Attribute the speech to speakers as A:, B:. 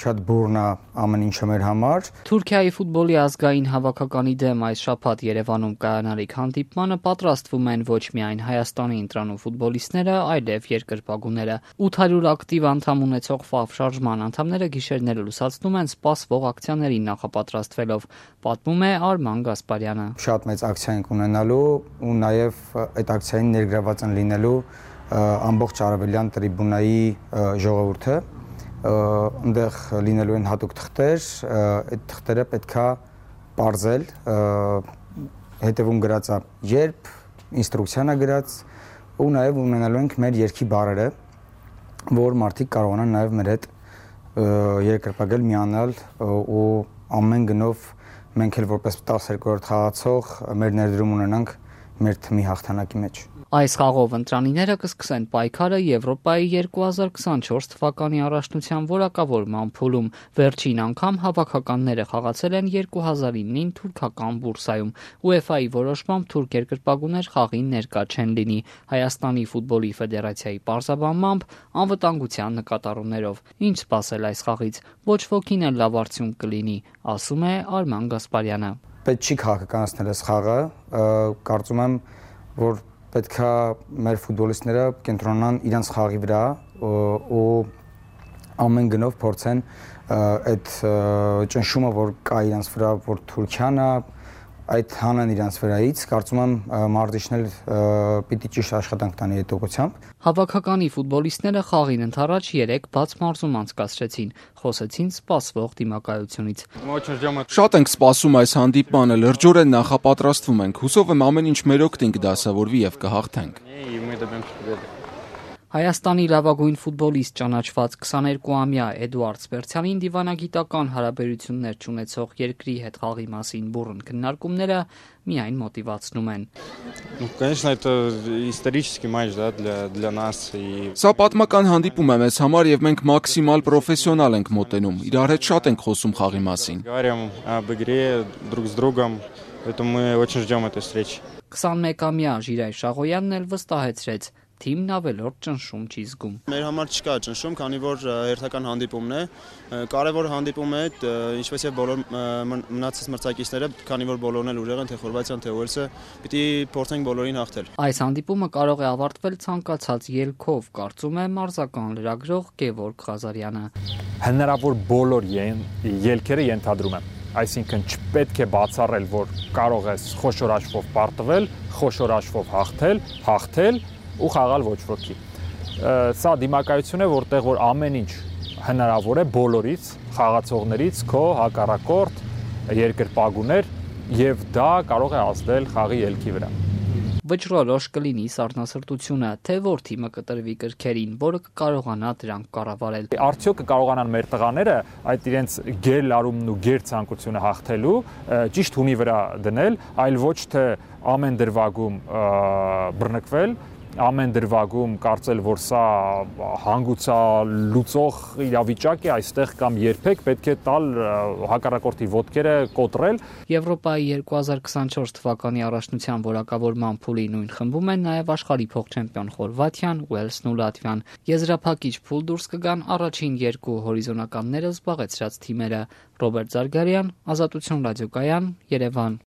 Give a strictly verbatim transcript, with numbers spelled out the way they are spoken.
A: շատ բուրն է ամեն ինչը մեր համար։
B: Թուրքիայի ֆուտբոլի ազգային հավաքականի դեմ այս շաբաթ Երևանում կայանալիք հանդիպմանը պատրաստվում են ոչ միայն Հայաստանի ընտրանու ֆուտբոլիստները, այլև երկրպագուները։ ութ հարյուր ակտիվ անդամ ունեցող Ֆավ շարժման անդամները գիշերները լուսացնում են սպասվող ակցիաներին նախապատրաստվելով, պատմում է Արման Գասպարյանը։
A: Շատ մեծ ակցիա ենք ունենալու ու նաև այդ ակցիային ներգրաված են լինելու ամբողջ արևելյան տրիբունայի ժողովուրդը, այնտեղ լինելու են հատուկ թղթեր, այդ թղթերը պետքա պարզել, հետևում գրած է երբ, ինստրուկցիան է գրած ու նաև ունենալու ենք մեր երգի բառերը, որ մարդիկ կարողանան նաև մեր հետ երկրպագել, միանալ ու ամեն գնով մենք էլ որպես տասներկուերորդ խաղացող մեր ներդրում ունենանք մեր թիմի հաղթանակի մեջ։
B: Այս խաղով ընտրանիները կսկսեն պայքարը Եվրոպայի երկու հազար քսանչորս թվականի առաջնության որակավորման փուլում։ Վերջին անգամ հավաքականները խաղացել են երկու հազար իննին թուրքական Բուրսայում։ ՈՒԵՖԱ-ի որոշմամբ թուրք երկրպագուներ խաղին ներկա չեն լինի։ Հայաստանի ֆուտբոլի ֆեդերացիայի պարզաբանմամբ անվտանգության նկատառումներով։ Ինչ սպասել այս խաղից։ Ոչ ոքին էլ լավ արդյունք կլինի, ասում է Արման Գասպարյանը։
A: Պետք չի քաղաքականացնել այս խաղը, կարծում եմ, որ պետքա մեր ֆուտբոլիստները կենտրոնանան իրենց խաղի վրա ու ամեն գնով փորձեն այդ ճնշումը, որ կա իրենց վրա, որ Թուրքիան է, այդ հանեն իրենց վրայից, կարծում եմ մարզիչն էլ պիտի ճիշտ աշխատանք տանի այդ ուղղությամբ։
B: Հավաքականի ֆուտբոլիստները խաղին ընդառաջ երեք բաց մարզում անցկացրեցին, խոսեցին սպասվող դիմակայությունից։
C: Շատ ենք սպասում այս հանդիպմանը, լրջորեն նախապատրաստվում ենք, հուսով եմ ամեն ինչ մեր օգտին կդասավորվի եւ կհաղթենք։
B: Հայաստանի լավագույն ֆուտբոլիստ ճանաչված քսաներկուամյա Էդուարդ Սպերցյանին դիվանագիտական հարաբերություններ չունեցող երկրի հետ խաղի մասին բուռն քննարկումները միայն մոտիվացնում են։
C: Սա պատմական հանդիպում է մեզ համար եւ մենք մաքսիմալ պրոֆեսիոնալ ենք մոտենում։ Իրար հետ շատ ենք խոսում խաղի մասին։
B: քսանմեկամյա Ժիրայ Շաղոյանն էլ վստահեցրեց, թիմն ավելորդ ճնշում չի զգում։
D: Մեր համար չկա ճնշում, քանի որ հերթական հանդիպումն է, կարևոր հանդիպում է, ինչպես եւ բոլոր մնացած մրցակիցները, քանի որ բոլորն էլ ուժեղ են, թե Խորվաթիան, թե Ուելսը, պիտի փորձենք բոլորին հաղթել։
B: Այս հանդիպումը կարող է ավարտվել ցանկացած ելքով, կարծում է մարզական լրագրող Գևորգ Ղազարյանը։
E: Հնարավոր բոլոր ելքերը ենթադրում եմ, այսինքն չպետք է բացառել, որ կարող ես խոշոր աչքով պարտվել, խոշոր աչքով հաղթել, հաղթել ու խաղալ ոչ ոքի։ Սա դիմակայություն է, որտեղ որ ամեն ինչ հնարավոր է բոլորից, խաղացողներից, քո հակառակորդ, երկրպագուներ, եւ դա կարող է ազդել խաղի ելքի վրա։
B: Վճռորոշ կլինի սառնասրտությունը, թե որ թիմը կտրվի կրքերին, որը կկարողանա դրանք կառավարել։
E: Արդյոք կկարողանան մեր տղաները այդ իրենց գեր լարումն ու գեր ցանկությունը հաղթելու ճիշտ հունի վրա դնել, այլ ոչ թե ամեն դրվագում բռնկվել, ամեն դրվագում կարծել, որ սա հանգուցալուծող իրավիճակ է, այստեղ կամ երբեք պետք է տալ հակառակորդի ոտքերը կոտրել։
B: Եվրոպայի երկու հազար քսանչորս թվականի առաջնության որակավորման փուլի նույն խմբում են նաև աշխարհի փոխչեմպիոն Խորվաթիան, Ուելսն ու Լատվիան։ Եզրափակիչ փուլ դուրս կգան առաջին երկու հորիզոնականները զբաղեցրած թիմերը։ Ռոբերտ Զարգարյան, Ազատություն ռադիոկայան, Երևան։